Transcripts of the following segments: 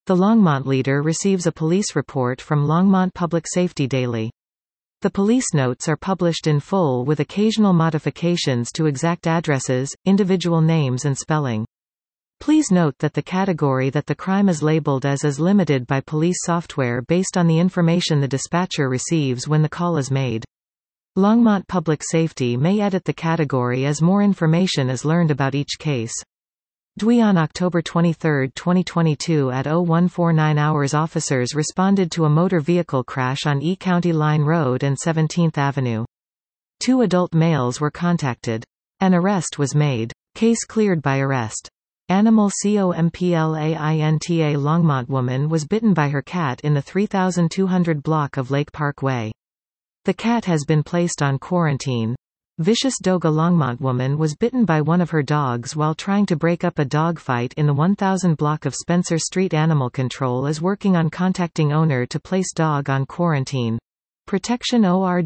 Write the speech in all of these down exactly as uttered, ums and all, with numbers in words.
The Longmont leader receives a police report from Longmont Public Safety Daily. The police notes are published in full with occasional modifications to exact addresses, individual names and spelling. Please note that the category that the crime is labeled as is limited by police software based on the information the dispatcher receives when the call is made. Longmont Public Safety may edit the category as more information is learned about each case. D W I on October twenty-third, twenty twenty-two at oh one forty-nine hours, officers responded to a motor vehicle crash on E County Line Road and seventeenth Avenue. Two adult males were contacted. An arrest was made. Case cleared by arrest. Animal COMPLAINTA Longmont woman was bitten by her cat in the three thousand two hundred block of Lake Park Way. The cat has been placed on quarantine. Vicious Doga Longmont woman was bitten by one of her dogs while trying to break up a dog fight in the one thousand block of Spencer Street. Animal Control is working on contacting owner to place dog on quarantine. Protection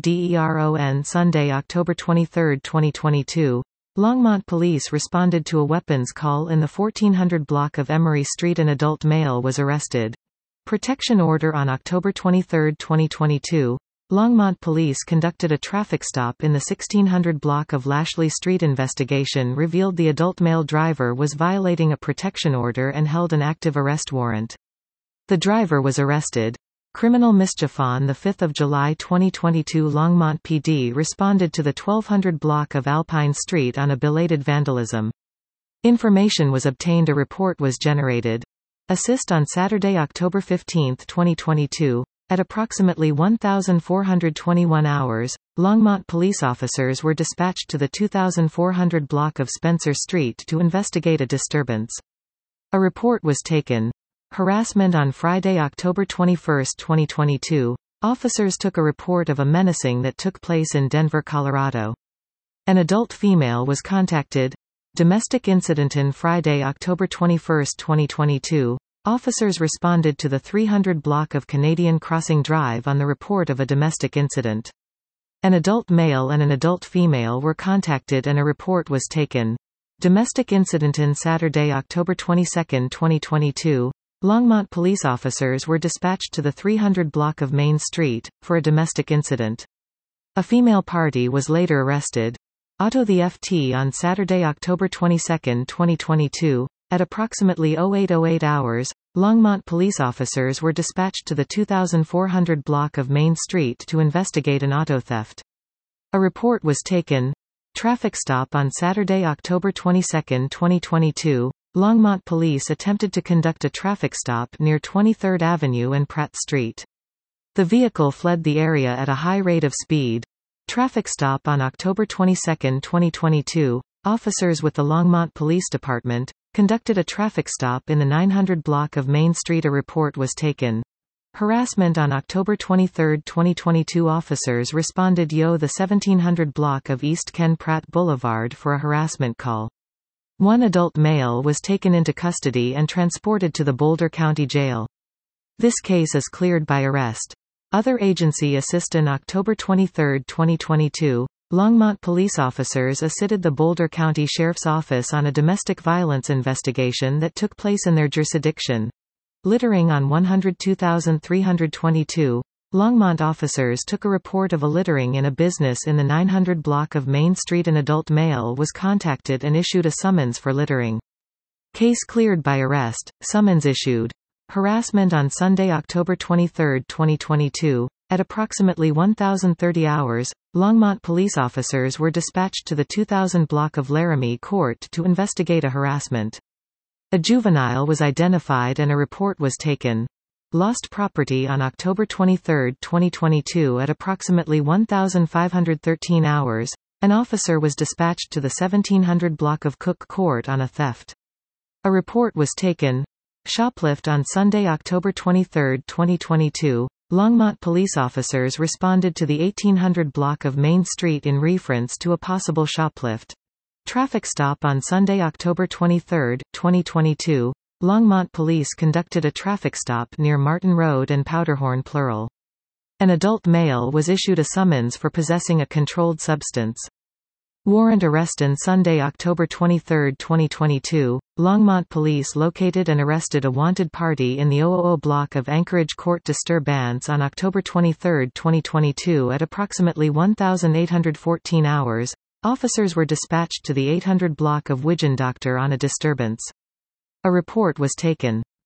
ORDERON Sunday, October twenty-third, twenty twenty-two. Longmont police responded to a weapons call in the fourteen hundred block of Emery Street. An adult male was arrested. Protection order on October twenty-third, twenty twenty-two. Longmont police conducted a traffic stop in the sixteen hundred block of Lashley Street. Investigation revealed the adult male driver was violating a protection order and held an active arrest warrant. The driver was arrested. Criminal mischief. On the fifth of July twenty twenty-two, Longmont P D responded to the twelve hundred block of Alpine Street on a belated vandalism. Information was obtained. A report was generated. Assist on Saturday, October fifteenth, twenty twenty-two. At approximately one thousand four hundred twenty-one hours, Longmont police officers were dispatched to the two thousand four hundred block of Spencer Street to investigate a disturbance. A report was taken. Harassment. On Friday, October twenty-first, twenty twenty-two, officers took a report of a menacing that took place in Denver, Colorado. An adult female was contacted. Domestic incident. On Friday, October twenty-first, twenty twenty-two, officers responded to the three hundred block of Canadian Crossing Drive on the report of a domestic incident. An adult male and an adult female were contacted and a report was taken. Domestic incident. On Saturday, October twenty-second, twenty twenty-two, Longmont police officers were dispatched to the three hundred block of Main Street, for a domestic incident. A female party was later arrested. Auto the F T. On Saturday, October twenty-second, twenty twenty-two, at approximately oh eight oh eight hours, Longmont police officers were dispatched to the two thousand four hundred block of Main Street to investigate an auto theft. A report was taken. Traffic stop. On Saturday, October twenty-second, twenty twenty-two, Longmont police attempted to conduct a traffic stop near twenty-third Avenue and Pratt Street. The vehicle fled the area at a high rate of speed. Traffic stop. On October twenty-second, twenty twenty-two, officers with the Longmont Police Department conducted a traffic stop in the nine hundred block of Main Street. A report was taken. Harassment. On October twenty-third, twenty twenty-two, officers responded yo the seventeen hundred block of East Ken Pratt Boulevard for a harassment call. One adult male was taken into custody and transported to the Boulder County Jail. This case is cleared by arrest. Other agency assist. On October twenty-third, twenty twenty-two, Longmont police officers assisted the Boulder County Sheriff's Office on a domestic violence investigation that took place in their jurisdiction. Littering. On one oh two thousand three hundred twenty-two, Longmont officers took a report of a littering in a business in the nine hundred block of Main Street. An adult male was contacted and issued a summons for littering. Case cleared by arrest, summons issued. Harassment. On Sunday, October twenty-third, twenty twenty-two, at approximately one thousand thirty hours, Longmont police officers were dispatched to the two thousand block of Laramie Court to investigate a harassment. A juvenile was identified and a report was taken. Lost property. On October twenty-third, twenty twenty-two, at approximately one thousand five hundred thirteen hours, an officer was dispatched to the seventeen hundred block of Cook Court on a theft. A report was taken. Shoplift. On Sunday, October twenty-third, twenty twenty-two, Longmont police officers responded to the eighteen hundred block of Main Street in reference to a possible shoplift. Traffic stop. On Sunday, October twenty-third, twenty twenty-two, Longmont police conducted a traffic stop near Martin Road and Powderhorn Plural. An adult male was issued a summons for possessing a controlled substance. Warrant arrest on Sunday, October twenty-third, twenty twenty-two. Longmont police located and arrested a wanted party in the zero zero zero block of Anchorage Court Disturbance on October twenty-third, twenty twenty-two at approximately eighteen fourteen hours. Officers were dispatched to the eight hundred block of Widgeon Doctor on a disturbance. A report was taken.